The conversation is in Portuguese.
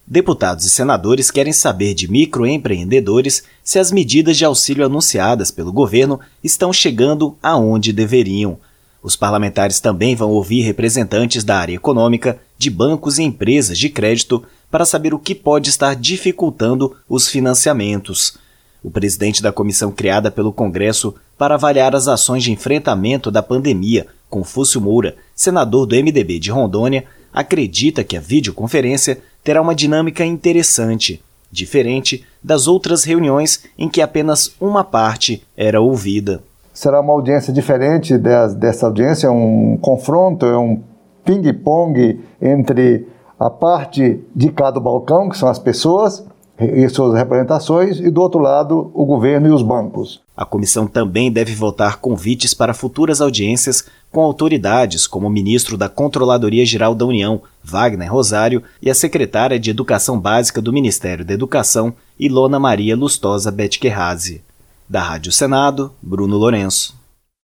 Deputados e senadores querem saber de microempreendedores se as medidas de auxílio anunciadas pelo governo estão chegando aonde deveriam. Os parlamentares também vão ouvir representantes da área econômica, de bancos e empresas de crédito para saber o que pode estar dificultando os financiamentos. O presidente da comissão criada pelo Congresso para avaliar as ações de enfrentamento da pandemia, Confúcio Moura, senador do MDB de Rondônia, acredita que a videoconferência terá uma dinâmica interessante, diferente das outras reuniões em que apenas uma parte era ouvida. Será uma audiência diferente dessa audiência, um confronto, um ping-pong entre a parte de cada balcão, que são as pessoas e suas representações, e do outro lado o governo e os bancos. A comissão também deve votar convites para futuras audiências com autoridades como o ministro da Controladoria Geral da União, Wagner Rosário, e a secretária de Educação Básica do Ministério da Educação, Ilona Maria Lustosa Betquerrazi. Da Rádio Senado, Bruno Lourenço.